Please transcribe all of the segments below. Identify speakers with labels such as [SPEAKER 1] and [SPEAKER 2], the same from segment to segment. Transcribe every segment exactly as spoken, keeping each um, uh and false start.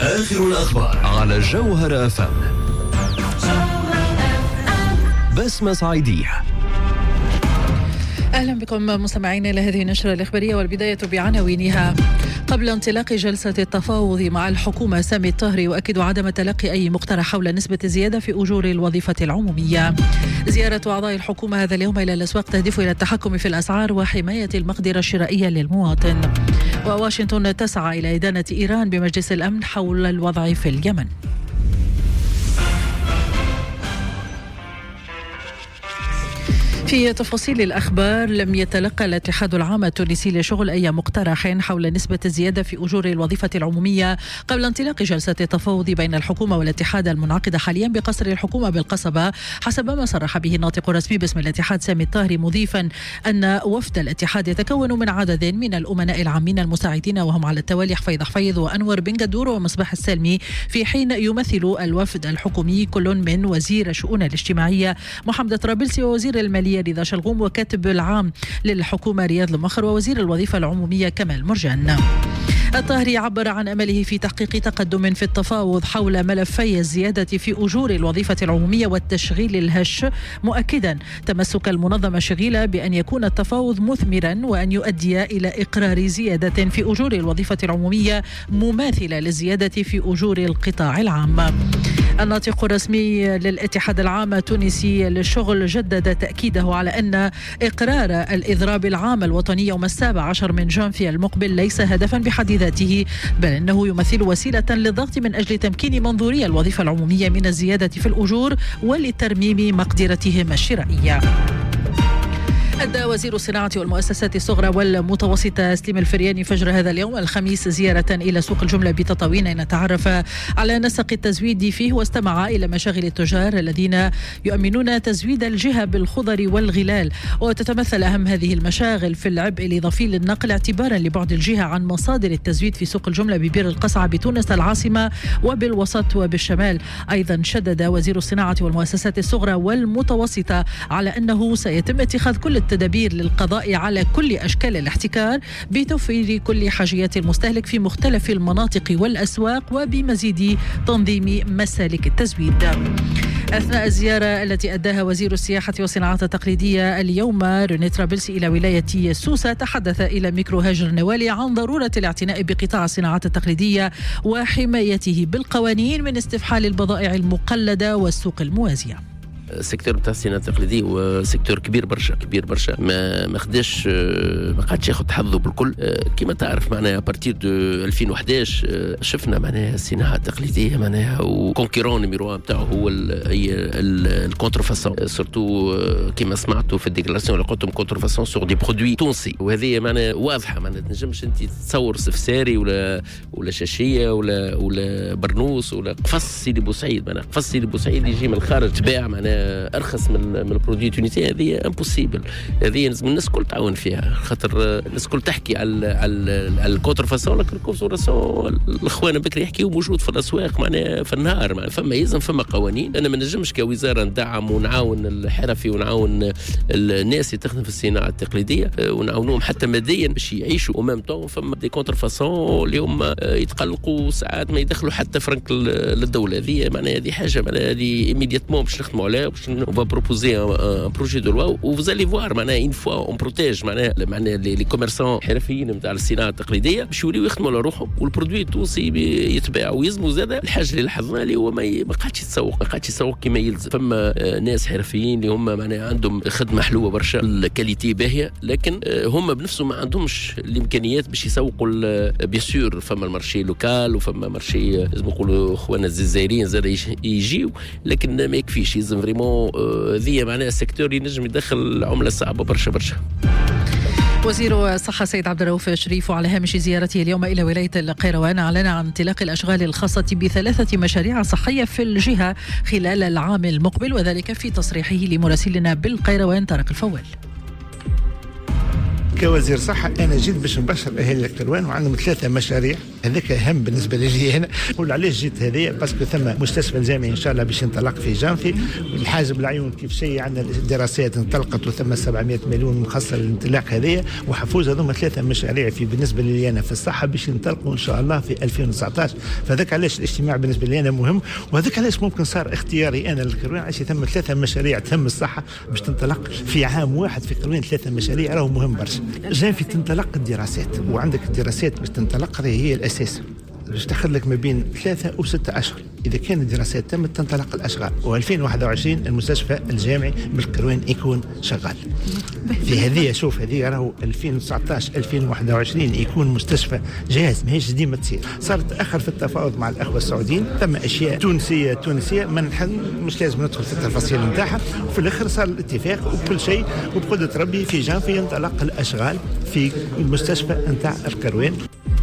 [SPEAKER 1] آخر الأخبار على جوهر أف أم. بسمة صعيدية.
[SPEAKER 2] أهلا بكم مستمعين إلى هذه النشرة الإخبارية، والبداية بعناوينها. قبل انطلاق جلسة التفاوض مع الحكومة، سامي الطاهري يؤكد عدم تلقي أي مقترح حول نسبة الزيادة في أجور الوظيفة العمومية. زيارة أعضاء الحكومة هذا اليوم إلى الأسواق تهدف إلى التحكم في الأسعار وحماية المقدرة الشرائية للمواطن. وواشنطن تسعى إلى إدانة إيران بمجلس الأمن حول الوضع في اليمن. في تفاصيل الأخبار، لم يتلقى الاتحاد العام التونسي للشغل أي مقترح حول نسبة الزيادة في أجور الوظيفة العمومية قبل انطلاق جلسة التفاوض بين الحكومة والاتحاد المنعقدة حاليا بقصر الحكومة بالقصبة، حسب ما صرح به الناطق الرسمي باسم الاتحاد سامي الطاهري، مضيفا أن وفد الاتحاد يتكون من عدد من الأمناء العامين المساعدين، وهم على التوالي حفيظ حفيظ وأنور بن قدور ومصباح السالمي، في حين يمثل الوفد الحكومي كل من وزير الشؤون الاجتماعية محمد طرابلسي، ووزير المالية رضا شلغوم، وكاتب العام للحكومة رياض المخر، ووزير الوظيفة العمومية كمال مرجان. الطاهري عبر عن أمله في تحقيق تقدم في التفاوض حول ملفي الزيادة في أجور الوظيفة العمومية والتشغيل الهش، مؤكدا تمسك المنظمة الشغيلة بأن يكون التفاوض مثمرا وأن يؤدي إلى إقرار زيادة في أجور الوظيفة العمومية مماثلة للزيادة في أجور القطاع العام. الناطق الرسمي للاتحاد العام التونسي للشغل جدد تأكيده على أن إقرار الإضراب العام الوطني يوم السابع عشر من جانفي المقبل ليس هدفا بحد ذاته، بل أنه يمثل وسيلة للضغط من أجل تمكين منظوري الوظيفة العمومية من الزيادة في الأجور ولترميم مقدرتهم الشرائية. أدى وزير الصناعة والمؤسسات الصغرى والمتوسطة سليم الفرياني فجر هذا اليوم الخميس زيارة إلى سوق الجملة بتطاوين، نتعرف على نسق التزويد فيه، واستمع إلى مشاغل التجار الذين يؤمنون تزويد الجهة بالخضر والغلال. وتتمثل أهم هذه المشاغل في العبء الإضافي للنقل اعتبارا لبعد الجهة عن مصادر التزويد في سوق الجملة ببير القصعة بتونس العاصمة وبالوسط وبالشمال. أيضا شدد وزير الصناعة والمؤسسات الصغرى والمتوسطة على أنه سيتم اتخاذ كل التدابير للقضاء على كل أشكال الاحتكار بتوفير كل حاجيات المستهلك في مختلف المناطق والأسواق، وبمزيد تنظيم مسالك التزويد. أثناء الزيارة التي أداها وزير السياحة والصناعات التقليدية اليوم روني طرابلسي إلى ولاية سوسة، تحدث إلى ميكرو هاجر نوالي عن ضرورة الاعتناء بقطاع الصناعات التقليدية وحمايته بالقوانين من استفحال البضائع المقلدة والسوق الموازية.
[SPEAKER 3] السيكتور بتاع الصناعة التقليدية هو سيكتور كبير برشا كبير برشا ما ما خداش ما قعدش ياخذ حظه بالكل. كما تعرف معناها بارتير دو ألفين وإحدى عشر شفنا معناها الصناعة التقليدية معناها وكونكيرون نيميرو بتاعه هو هي الكونترفاسون، سورتو كما سمعتوا في الديكلاراسيون اللي قلتهم كونترفاسون سور دي برودوي تونسي، وهذه معناها واضحة. ما تنجمش انت تصور سفساري ولا ولا شاشية ولا ولا برنوس ولا قفص سيدي بوسعيد، معناها قفص سيدي بوسعيد يجي من الخارج تباع معناها ارخص من من البرودوي التونسي. هذه امبوسيبل، هذه لازم الناس الكل تعاون فيها، خاطر الناس الكل تحكي على على على الكونترفاسون، لكن الكونترفاسون الاخوان بكري يحكيوا موجود في الاسواق معناها في النهار. معناها فما يلزم فما قوانين. انا ما نجمش كوزاره ندعم ونعاون الحرفي ونعاون الناس اللي تخدم في الصناعه التقليديه ونعاونوهم حتى ماديا باش يعيشوا، ومام طون فما دي كونترفاسون اللي هم يتقلقوا ساعات ما يدخلوا حتى فرنك للدوله. هذه معناها هذه حاجه معناها هذه ايميدياتمون باش نخدموا عليها. On va proposer un, un projet de loi où vous allez voir معناها une fois on protège معناها معناها les commerçants حرفيين نتاع الصناعه التقليديه باش يوليو يخدموا على روحهم، والبرودوي التونسي يتباع ويزموا. زاد الحاجه اللي لاحظنا اللي هو ما قعدش يتسوق ما قعدش يسوق كما يلزم. فما ناس حرفيين اللي هم معناها عندهم خدمه حلوه برشا، الكاليتي باهيه، لكن هم بنفسهم ما عندهمش الامكانيات باش يسوقوا. بيان سور فما المارشي لوكال وفما مارشي لازم نقولوا اخواننا الجزائريين زاد يجيو، لكن ما يكفيش. يلزم فريمون ذي معناها السيكتور ينجم يدخل عملة صعبة برشا برشا.
[SPEAKER 2] وزير الصحة سيد عبد الرؤوف شريف وعلى هامش زيارته اليوم إلى ولاية القيروان أعلن عن انطلاق الأشغال الخاصة بثلاثة مشاريع صحية في الجهة خلال العام المقبل، وذلك في تصريحه لمراسلنا بالقيروان طارق الفوال.
[SPEAKER 4] كوزير صحة أنا جيت باش نبشر أهالي الكروان وعندهم ثلاثة مشاريع، هذاك أهم بالنسبة لي أنا. نقول علاش جيت هذه باسكو ثم مستشفى الجامعي إن شاء الله باش ينطلق في جانفي، الحاجب العيون كيف شيء عندنا الدراسات انطلقت وثم سبعمائة مليون مخصص للانطلاق هذه وحفوز. هذوما ثلاثة مشاريع في بالنسبة لي أنا في الصحة باش ينطلقوا إن شاء الله في ألفين وتسعة عشر. فذاك علاش الاجتماع بالنسبة لي أنا مهم، وهذاك علاش ممكن صار اختياري أنا للكروان عشان ثم ثلاثة مشاريع تهم الصحة باش تنطلق في عام واحد في كروان. ثلاثة مشاريع راهو مهم برشا. جانفي تنطلق الدراسات وعندك الدراسات باش تنطلق هي الأساس باش تاخذ لك ما بين ثلاثة وستة أشهر. إذا كان الدراسات تمت تنطلق الأشغال، وألفين وواحد وعشرين المستشفى الجامعي بالكروان يكون شغال. في هذه شوف هذه راهو ألفين وتسعة عشر ألفين وواحد وعشرين يكون مستشفى جاهز، ماهيش ديما تصير. صارت أخر في التفاوض مع الأخوة السعوديين، ثم أشياء تونسية تونسية ما مش لازم ندخل في التفاصيل نتاعها، وفي الآخر صار الاتفاق وكل شيء وبقدرة ربي في جانفي ينطلق الأشغال في المستشفى نتاع الكروان.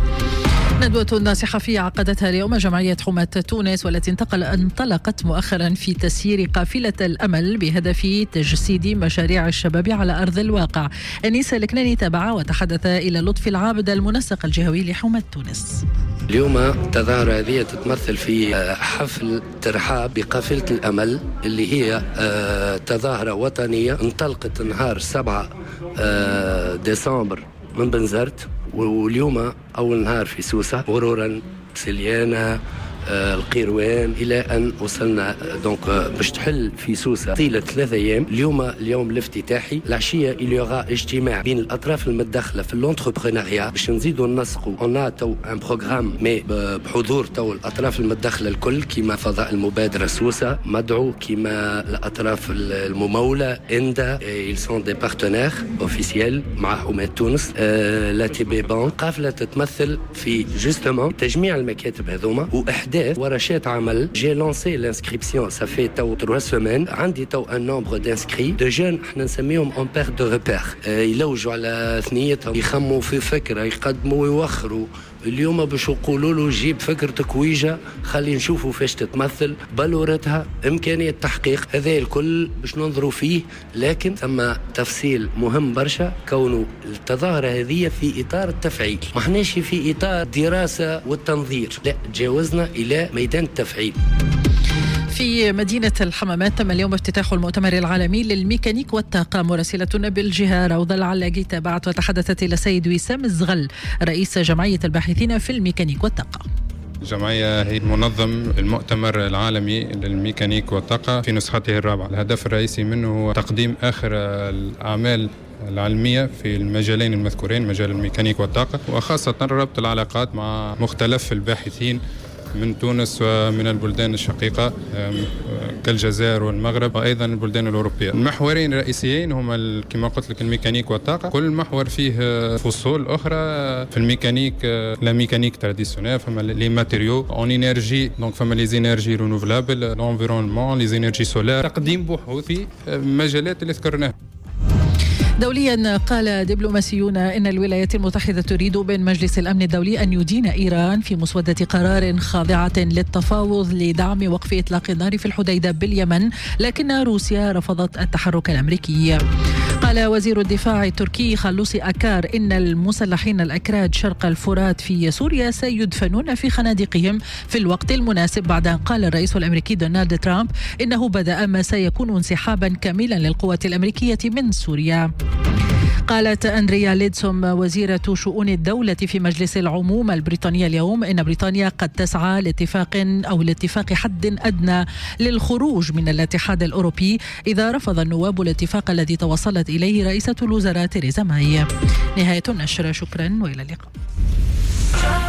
[SPEAKER 2] ندوة صحفية عقدتها اليوم جمعية حماة تونس والتي انتقل انطلقت مؤخرا في تسيير قافلة الأمل بهدف تجسيد مشاريع الشباب على أرض الواقع. أنيس الكناني تابع وتحدث إلى لطفي العابد المنسق الجهوي لحماة تونس.
[SPEAKER 5] اليوم التظاهرة هذه تتمثل في حفل ترحاب بقافلة الأمل اللي هي تظاهرة وطنية انطلقت نهار سبعة ديسمبر من بنزرت، واليوم أول نهار في سوسة مرورا سليانة القيروان إلى أن وصلنا دونك باش تحل في سوسة طيلة ثلاثة أيام. اليوم اليوم الافتتاحي العشية إليوغا اجتماع بين الأطراف المتدخلة في الانتربرونيا باش نزيدوا ننسقوا أون تو ان بروغرام مي بحضور تو الأطراف المتدخلة الكل كيما فضاء المبادرة سوسة مدعو كيما الأطراف الممولة إندا ils sont des partenaires officiels مع حماة تونس لا تي بي بان. قافلة تتمثل في جوستومون تجميع المكاتب هذوما وإحداث ورشات عمل. جي لانسي لانسكريبسيون ça fait تو trois semaines. عندي تو ان نومبر دانسكري دو جون احنا نسميهم اون بير دو ريبير يلوجوا على ثنيتهم يخموا في فكره يقدموا ويوخروا. اليوم باش يقولوا له جيب فكرتك ويجا خلي نشوفوا فاش تتمثل بلورتها امكانيه التحقيق. هذا الكل باش ننظروا فيه، لكن ثم تفصيل مهم برشا كونه التظاهره هذه في اطار التفعيل، ما احناش في اطار دراسه والتنظير، لا تجاوزنا الى ميدان التفعيل.
[SPEAKER 2] في مدينة الحمامات تم اليوم افتتاح المؤتمر العالمي للميكانيك والطاقة. مراسلتنا بالجهة روضة العلاقي تابعت وتحدثت إلى السيد وسام الزغل رئيس جمعية الباحثين في الميكانيك والطاقة.
[SPEAKER 6] الجمعية هي منظم المؤتمر العالمي للميكانيك والطاقة في نسخته الرابعة. الهدف الرئيسي منه هو تقديم آخر الأعمال العلمية في المجالين المذكورين، مجال الميكانيك والطاقة، وخاصة ربط العلاقات مع مختلف الباحثين من تونس ومن البلدان الشقيقة كالجزائر والمغرب وأيضا البلدان الأوروبية. المحورين الرئيسيين هما كما قلت لك الميكانيك والطاقة. كل محور فيه فصول أخرى. في الميكانيك لا ميكانيك تراديسيونيل، فما لي ماتيريو اون انرجي، دونك فما لي زينيرجي رينوفلابل، لونفيرونمون، لي زينيرجي سولار، تقديم بحوث في مجالات اللي ذكرناها.
[SPEAKER 2] دوليا قال دبلوماسيون إن الولايات المتحدة تريد من مجلس الأمن الدولي أن يدين إيران في مسودة قرار خاضعة للتفاوض لدعم وقف إطلاق النار في الحديدة باليمن، لكن روسيا رفضت التحرك الأمريكي. قال وزير الدفاع التركي خلوصي أكار إن المسلحين الأكراد شرق الفرات في سوريا سيدفنون في خنادقهم في الوقت المناسب، بعد أن قال الرئيس الأمريكي دونالد ترامب إنه بدأ ما سيكون انسحابا كاملا للقوات الأمريكية من سوريا. قالت أندريا ليدسوم وزيرة شؤون الدولة في مجلس العموم البريطاني اليوم إن بريطانيا قد تسعى لاتفاق أو لاتفاق حد أدنى للخروج من الاتحاد الأوروبي إذا رفض النواب الاتفاق الذي توصلت إليه رئيسة الوزراء تيريزا ماي. نهاية النشرة، شكرا وإلى اللقاء.